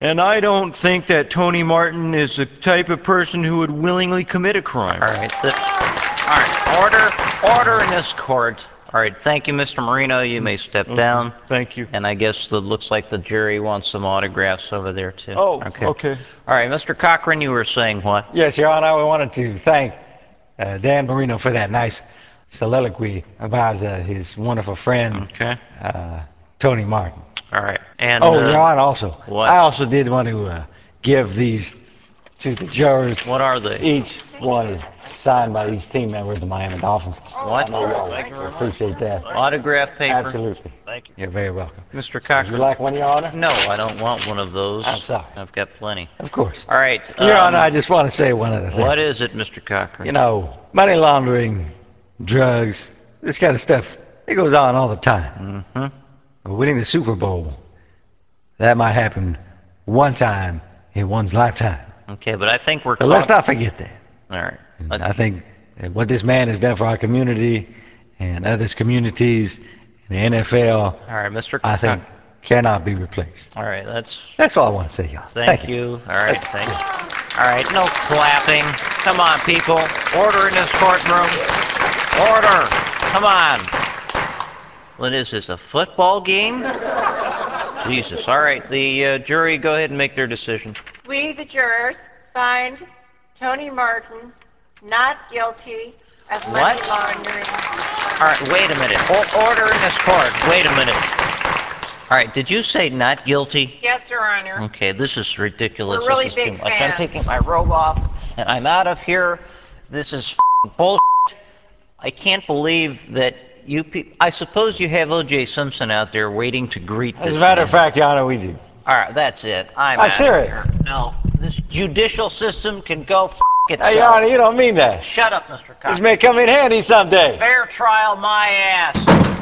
And I don't think that Tony Martin is the type of person who would willingly commit a crime. All right. All right. Order in this court. All right. Thank you, Mr. Marino. You may step down. Thank you. And I guess it looks like the jury wants some autographs over there, too. Oh, okay. All right. Mr. Cochran, you were saying what? Yes, Your Honor, we wanted to thank Dan Marino for that nice soliloquy about his wonderful friend, Okay. Tony Martin. All right. And Your Honor, also, what? I also did want to give these to the jurors. What are they? Each one is signed by each team member of the Miami Dolphins. What? I appreciate that. Autograph paper? Absolutely. Thank you. You're very welcome. Mr. Would Cochran. you like one, Your Honor? No, I don't want one of those. I'm sorry. I've got plenty. Of course. All right. Your Honor, I just want to say one other thing. What is it, Mr. Cochran? You know, money laundering, drugs, this kind of stuff, it goes on all the time. Mm-hmm. Winning the Super Bowl, that might happen one time in one's lifetime. Okay, but I think we're So let's not forget that. All right. I think that what this man has done for our community and others communities in the NFL, All right, Mr. I think cannot be replaced. All right, That's all I want to say, y'all. thank you. All right, thank you. All right, no clapping. Come on, people. Order in this courtroom. Order. Come on. What is this, a football game? Jesus. All right, the jury, go ahead and make their decision. We, the jurors, find Tony Martin not guilty of money What? laundering. All right, wait a minute. Order in this court. Wait a minute. All right, did you say not guilty? Yes, Your Honor. Okay, this is ridiculous. We're really This is big too much. I'm fans. taking my robe off, and I'm out of here. This is bullshit. I can't believe that you people... I suppose you have O.J. Simpson out there waiting to greet this As a matter of man. fact, Your Honor, we do. All right, that's it. I'm I'm out serious. Of here. No, this judicial system can go itself. Hey, Your Honor, you don't mean that. Shut up, Mr. Cox. This may come in handy someday. Fair trial my ass.